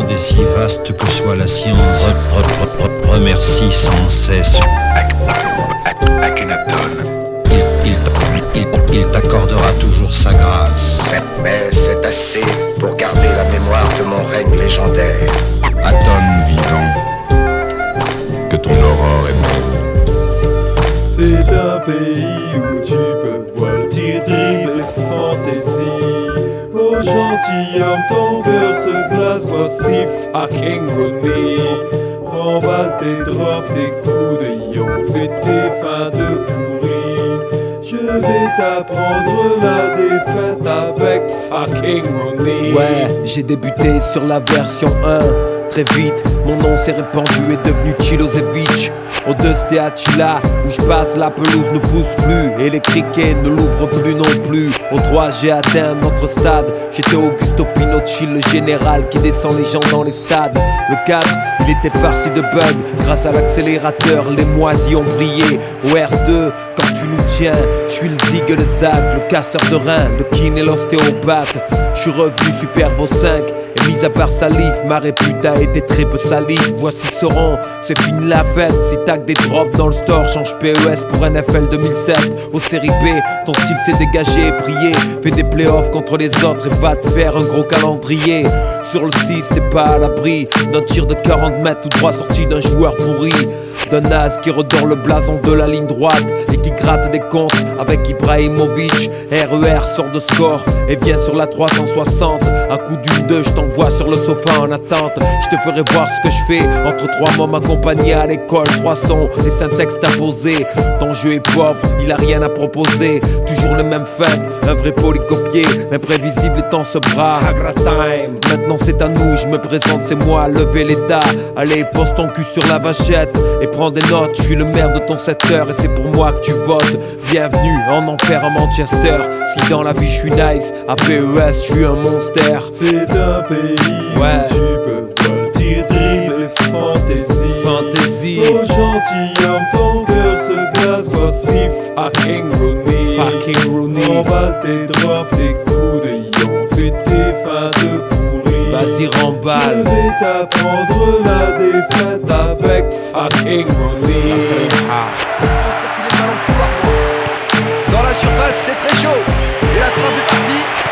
fantaisie, vaste que soit la science, remercie sans cesse Akhenaton. Il t'accordera toujours sa grâce. Mais c'est assez pour garder la mémoire de mon règne légendaire. Aton vivant, que ton aurore est belle. C'est un pays où tu peux voltir, dribbler, fantaisie. Oh gentilhomme, ton cœur se glace, voici fucking Rooney. Remballe tes drops, tes coups de yon, fais tes fins de pourri. Je vais t'apprendre la défaite avec fucking Rooney. Ouais, j'ai débuté sur la version 1. Très vite, mon nom s'est répandu et devenu Chilosevic. Au 2 c'était Attila, où je passe la pelouse ne pousse plus et les criquets ne l'ouvrent plus non plus. Au 3 j'ai atteint notre stade, j'étais Augusto Pinocchi, le général qui descend les gens dans les stades. Le 4, il était farci de bugs, grâce à l'accélérateur les moisis ont brillé. Au R2, quand tu nous tiens, je suis le zig et le zag, le casseur de reins, le kin et l'ostéopathe. Je suis revenu superbe au 5, et mis à part Salif, ma répute a été très peu salie. Voici Sauron, c'est fini la fête. Si t'as que des drops dans le store, change PES pour NFL 2007. Aux séries B, ton style s'est dégagé, prié. Fais des playoffs contre les autres et va te faire un gros calendrier. Sur le 6, t'es pas à l'abri d'un tir de 40 mètres tout droit sorti d'un joueur pourri. D'un as qui redore le blason de la ligne droite et qui gratte des comptes avec Ibrahimovic. RER sort de score et vient sur la 360. À coup d'une deux, je t'envoie sur le sofa en attente. Je te ferai voir ce que je fais entre trois mômes accompagnés à l'école. 3 sons, les syntaxes imposés. Ton jeu est pauvre, il a rien à proposer. Toujours le même fait, un vrai polycopier. Imprévisible étant ce bras. Hagra time. Maintenant c'est à nous, je me présente, c'est moi, lever les tas. Allez, pose ton cul sur la vachette et prends des notes, je suis le maire de ton secteur et c'est pour moi que tu votes. Bienvenue en enfer à Manchester. Si dans la vie je suis nice, à PES je suis un monster. C'est un pays où tu peux voltir, dribbler, fantaisie. Oh gentilhomme, ton cœur se glace, voici fucking Rooney. Remballe tes drops, tes coups de yon, fais tes fins de pourri. Vas-y remballe. Je vais t'apprendre la défaite avec fucking Rooney. Dans la surface, c'est très chaud. Et la frappe est partie.